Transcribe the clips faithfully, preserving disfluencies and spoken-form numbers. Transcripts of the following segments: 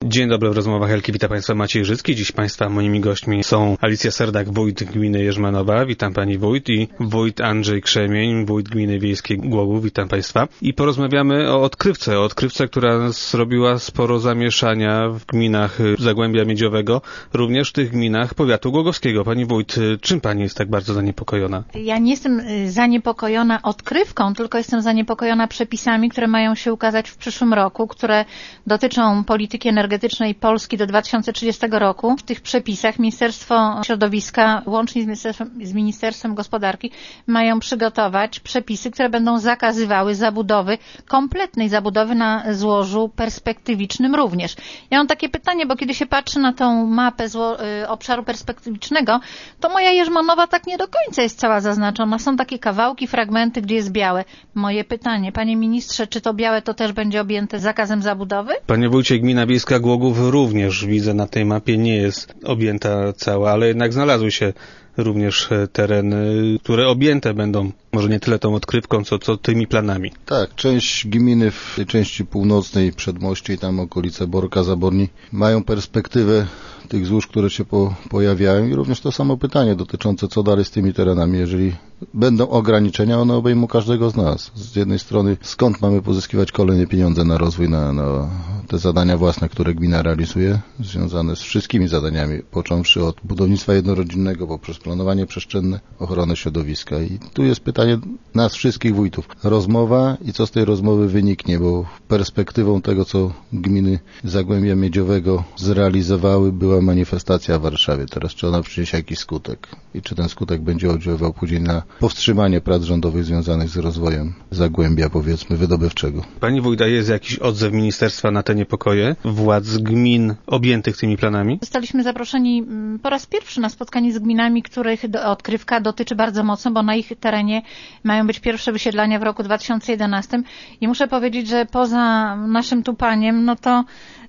Dzień dobry, w rozmowach Elki wita Państwa Maciej Życki. Dziś Państwa moimi gośćmi są Alicja Serdak, wójt gminy Jerzmanowa, witam Pani wójt, i wójt Andrzej Krzemień, wójt gminy wiejskiej Głogów, witam Państwa. I porozmawiamy o odkrywce, o odkrywce, która zrobiła sporo zamieszania w gminach Zagłębia Miedziowego, również w tych gminach powiatu głogowskiego. Pani wójt, czym Pani jest tak bardzo zaniepokojona? Ja nie jestem zaniepokojona odkrywką, tylko jestem zaniepokojona przepisami, które mają się ukazać w przyszłym roku, które dotyczą polityki energetycznej Polski do dwa tysiące trzydziestego roku. W tych przepisach Ministerstwo Środowiska łącznie z Ministerstwem, z Ministerstwem Gospodarki mają przygotować przepisy, które będą zakazywały zabudowy, kompletnej zabudowy na złożu perspektywicznym również. Ja mam takie pytanie, bo kiedy się patrzy na tą mapę zło, y, obszaru perspektywicznego, to moja Jerzmanowa tak nie do końca jest cała zaznaczona. Są takie kawałki, fragmenty, gdzie jest białe. Moje pytanie, panie ministrze, czy to białe to też będzie objęte zakazem zabudowy? Panie wójcie, gmina wiejska Głogów również, widzę na tej mapie, nie jest objęta cała, ale jednak znalazły się również tereny, które objęte będą może nie tyle tą odkrywką, co, co tymi planami. Tak, część gminy w tej części północnej, Przedmoście i tam okolice Borka, Zaborni mają perspektywę tych złóż, które się po, pojawiają i również to samo pytanie dotyczące co dalej z tymi terenami. Jeżeli będą ograniczenia, one obejmą każdego z nas. Z jednej strony skąd mamy pozyskiwać kolejne pieniądze na rozwój, na, na te zadania własne, które gmina realizuje, związane z wszystkimi zadaniami, począwszy od budownictwa jednorodzinnego, poprzez planowanie przestrzenne, ochronę środowiska. I tu jest pytanie nas wszystkich wójtów. Rozmowa i co z tej rozmowy wyniknie, bo perspektywą tego, co gminy Zagłębia Miedziowego zrealizowały, była manifestacja w Warszawie. Teraz czy ona przyniesie jakiś skutek i czy ten skutek będzie oddziaływał później na powstrzymanie prac rządowych związanych z rozwojem Zagłębia, powiedzmy, wydobywczego. Pani wójta, jest jakiś odzew ministerstwa na te niepokoje władz gmin objętych tymi planami? Zostaliśmy zaproszeni po raz pierwszy na spotkanie z gminami, których do, odkrywka dotyczy bardzo mocno, bo na ich terenie mają być pierwsze wysiedlania w roku dwa tysiące jedenastym i muszę powiedzieć, że poza naszym tupaniem, no to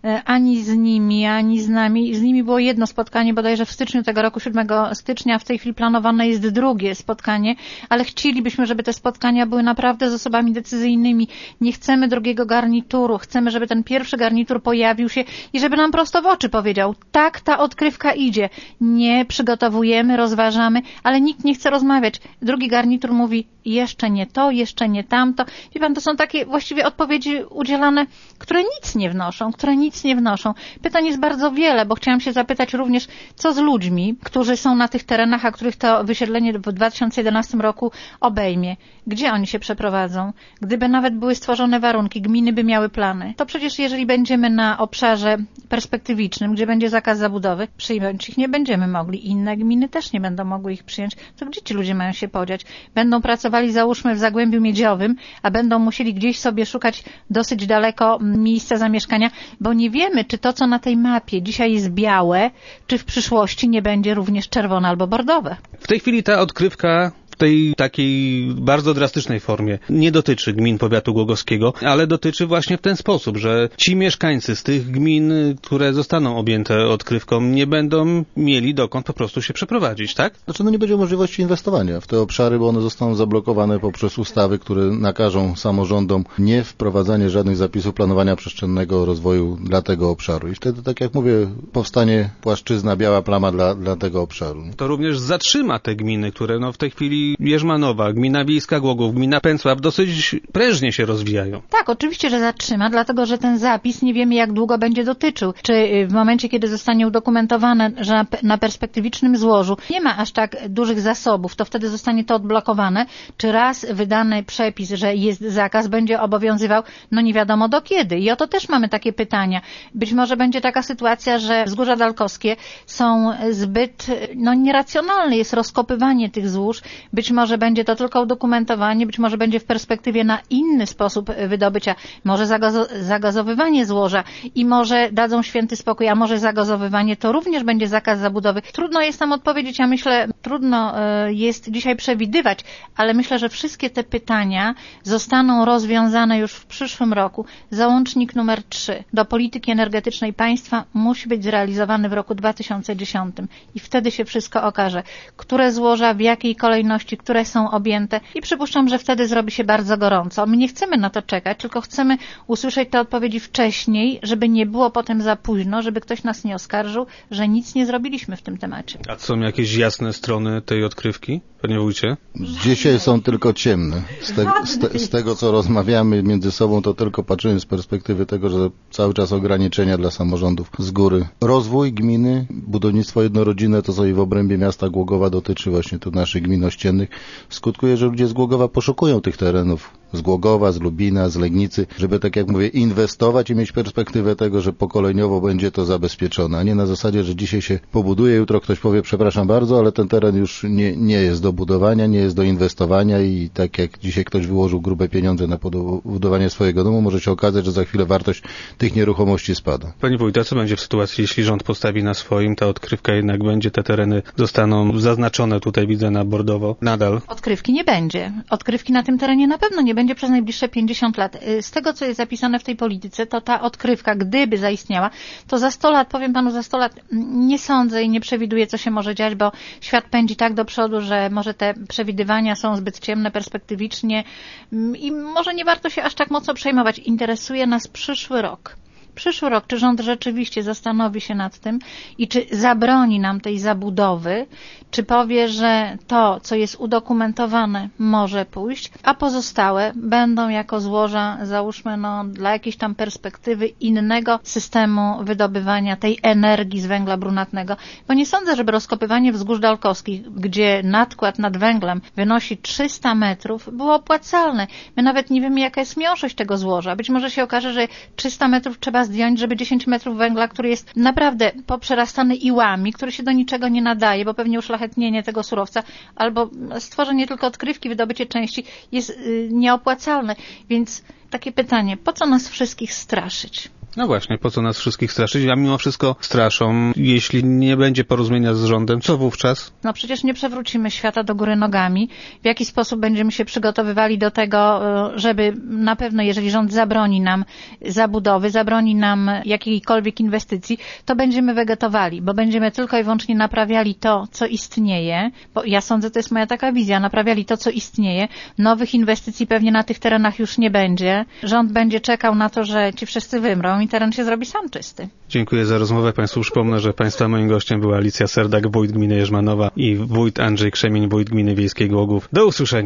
ani z nimi, ani z nami. Z nimi było jedno spotkanie, bodajże w styczniu tego roku, siódmego stycznia. W tej chwili planowane jest drugie spotkanie, ale chcielibyśmy, żeby te spotkania były naprawdę z osobami decyzyjnymi. Nie chcemy drugiego garnituru. Chcemy, żeby ten pierwszy garnitur pojawił się i żeby nam prosto w oczy powiedział, tak, ta odkrywka idzie. Nie przygotowujemy, rozważamy, ale nikt nie chce rozmawiać. Drugi garnitur mówi, jeszcze nie to, jeszcze nie tamto. Wie pan, to są takie właściwie odpowiedzi udzielane, które nic nie wnoszą, które nic nie wnoszą. Pytań jest bardzo wiele, bo chciałam się zapytać również, co z ludźmi, którzy są na tych terenach, a których to wysiedlenie w dwa tysiące jedenastym roku obejmie. Gdzie oni się przeprowadzą? Gdyby nawet były stworzone warunki, gminy by miały plany, to przecież jeżeli będziemy na obszarze perspektywicznym, gdzie będzie zakaz zabudowy, przyjąć ich nie będziemy mogli. Inne gminy też nie będą mogły ich przyjąć. To gdzie ci ludzie mają się podziać? Będą pracowali, załóżmy, w Zagłębiu Miedziowym, a będą musieli gdzieś sobie szukać dosyć daleko miejsca zamieszkania, bo nie wiemy, czy to, co na tej mapie dzisiaj jest białe, czy w przyszłości nie będzie również czerwone albo bordowe. W tej chwili ta odkrywka w tej takiej bardzo drastycznej formie nie dotyczy gmin powiatu głogowskiego, ale dotyczy właśnie w ten sposób, że ci mieszkańcy z tych gmin, które zostaną objęte odkrywką, nie będą mieli dokąd po prostu się przeprowadzić, tak? Znaczy, no nie będzie możliwości inwestowania w te obszary, bo one zostaną zablokowane poprzez ustawy, które nakażą samorządom nie wprowadzanie żadnych zapisów planowania przestrzennego rozwoju dla tego obszaru. I wtedy, tak jak mówię, powstanie płaszczyzna, biała plama dla, dla tego obszaru. To również zatrzyma te gminy, które no w tej chwili Jerzmanowa, gmina wiejska Głogów, gmina Pęcław dosyć prężnie się rozwijają. Tak, oczywiście, że zatrzyma, dlatego że ten zapis nie wiemy, jak długo będzie dotyczył. Czy w momencie, kiedy zostanie udokumentowane, że na perspektywicznym złożu nie ma aż tak dużych zasobów, to wtedy zostanie to odblokowane. Czy raz wydany przepis, że jest zakaz, będzie obowiązywał, no nie wiadomo do kiedy. I o to też mamy takie pytania. Być może będzie taka sytuacja, że wzgórza dalkowskie są zbyt no, nieracjonalne, jest rozkopywanie tych złóż. Być może będzie to tylko udokumentowanie, być może będzie w perspektywie na inny sposób wydobycia, może zagazo- zagazowywanie złoża i może dadzą święty spokój, a może zagazowywanie, to również będzie zakaz zabudowy. Trudno jest nam odpowiedzieć, ja myślę, trudno jest dzisiaj przewidywać, ale myślę, że wszystkie te pytania zostaną rozwiązane już w przyszłym roku. Załącznik numer trzy do polityki energetycznej państwa musi być zrealizowany w roku dwa tysiące dziesiątym i wtedy się wszystko okaże, które złoża, w jakiej kolejności miejscowości, które są objęte i przypuszczam, że wtedy zrobi się bardzo gorąco. My nie chcemy na to czekać, tylko chcemy usłyszeć te odpowiedzi wcześniej, żeby nie było potem za późno, żeby ktoś nas nie oskarżył, że nic nie zrobiliśmy w tym temacie. A są jakieś jasne strony tej odkrywki, panie wójcie? Dzisiaj są tylko ciemne. Z, te, z, te, z tego, co rozmawiamy między sobą, to tylko patrzymy z perspektywy tego, że cały czas ograniczenia dla samorządów z góry. Rozwój gminy, budownictwo jednorodzinne, to co i w obrębie miasta Głogowa dotyczy właśnie tu naszych gmin ościennych, skutkuje, że ludzie z Głogowa poszukują tych terenów. Z Głogowa, z Lubina, z Legnicy, żeby, tak jak mówię, inwestować i mieć perspektywę tego, że pokoleniowo będzie to zabezpieczone, a nie na zasadzie, że dzisiaj się pobuduje, jutro ktoś powie, przepraszam bardzo, ale ten teren już nie, nie jest do budowania, nie jest do inwestowania i tak jak dzisiaj ktoś wyłożył grube pieniądze na budowanie swojego domu, może się okazać, że za chwilę wartość tych nieruchomości spada. Pani wójta, co będzie w sytuacji, jeśli rząd postawi na swoim, ta odkrywka jednak będzie, te tereny zostaną zaznaczone, tutaj widzę na bordowo, nadal? Odkrywki nie będzie. Odkrywki na tym terenie na pewno nie będzie przez najbliższe pięćdziesiąt lat. Z tego, co jest zapisane w tej polityce, to ta odkrywka, gdyby zaistniała, to za sto lat, powiem panu, za sto lat nie sądzę i nie przewiduję, co się może dziać, bo świat pędzi tak do przodu, że może te przewidywania są zbyt ciemne perspektywicznie i może nie warto się aż tak mocno przejmować. Interesuje nas przyszły rok. Przyszły rok, czy rząd rzeczywiście zastanowi się nad tym i czy zabroni nam tej zabudowy, czy powie, że to, co jest udokumentowane, może pójść, a pozostałe będą jako złoża, załóżmy, no, dla jakiejś tam perspektywy innego systemu wydobywania tej energii z węgla brunatnego. Bo nie sądzę, żeby rozkopywanie wzgórz dalkowskich, gdzie nadkład nad węglem wynosi trzysta metrów, było opłacalne. My nawet nie wiemy, jaka jest miąższość tego złoża. Być może się okaże, że trzysta metrów trzeba zdjąć, żeby dziesięć metrów węgla, który jest naprawdę poprzerastany iłami, który się do niczego nie nadaje, bo pewnie uszlachetnienie tego surowca albo stworzenie tylko odkrywki, wydobycie części jest yy, nieopłacalne. Więc takie pytanie, po co nas wszystkich straszyć? No właśnie, po co nas wszystkich straszyć, a mimo wszystko straszą. Jeśli nie będzie porozumienia z rządem, co wówczas? No przecież nie przewrócimy świata do góry nogami. W jaki sposób będziemy się przygotowywali do tego, żeby na pewno, jeżeli rząd zabroni nam zabudowy, zabroni nam jakiejkolwiek inwestycji, to będziemy wegetowali, bo będziemy tylko i wyłącznie naprawiali to, co istnieje, bo ja sądzę, to jest moja taka wizja, naprawiali to, co istnieje. Nowych inwestycji pewnie na tych terenach już nie będzie. Rząd będzie czekał na to, że ci wszyscy wymrą i teren się zrobi sam czysty. Dziękuję za rozmowę. Państwu przypomnę, że Państwa moim gościem była Alicja Serdak, wójt gminy Jerzmanowa i wójt Andrzej Krzemień, wójt gminy wiejskiej Głogów. Do usłyszenia.